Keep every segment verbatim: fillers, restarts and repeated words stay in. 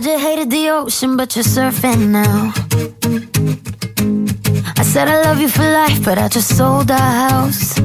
you hated the ocean, but you're surfing now. I said I love you for life, but I just sold our house.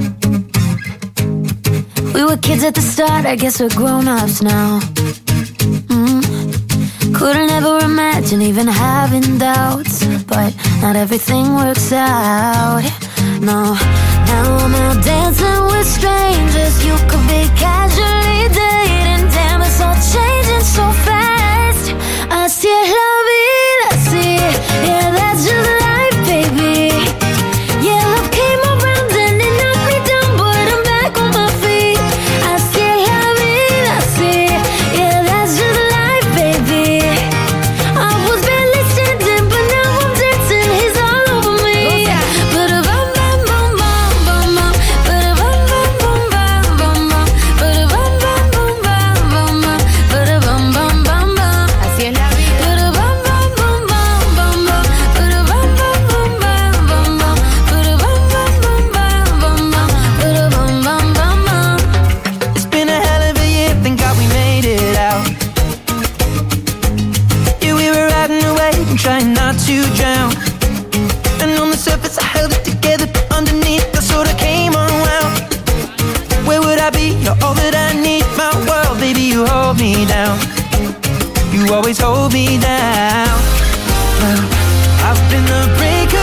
We were kids at the start, I guess we're grown-ups now. mm. Couldn't ever imagine even having doubts, but not everything works out. No, now I'm out dancing with strangers. You could be casually dating. Damn, it's all changing so fast. Así es la vida, sí. Yeah, that's just life, baby. Yeah, love came around and it knocked me down, but I'm back on my feet. Así es la vida, sí. Yeah, that's just life, baby. I was barely standing, but now I'm dancing. He's all over me. Ba-da-bum, bum, bum, bum, bum, bum. Ba-da-bum, bum, bum, bum, bum, bum. Ba-da-bum, bum, bum, bum, bum, bum. Ba-da-bum, bum, bum, bum. Así es la vida. Ba-da-bum, bum, bum, bum, bum, bum. Ba-da-bum, bum, bum, bum, bum, bum. Ba-da-bum, bum, bum, bum, bum, bum. Ba-da-bum, bum, bum, bum. It's been a hell of a year, thank God we made it out. Yeah, we were riding away and trying not to drown. And on the surface I held it together, but underneath I sort of came unwound. Where would I be? You're all that I need. My world, baby, you hold me down. You always hold me down. Well, I've been the breaker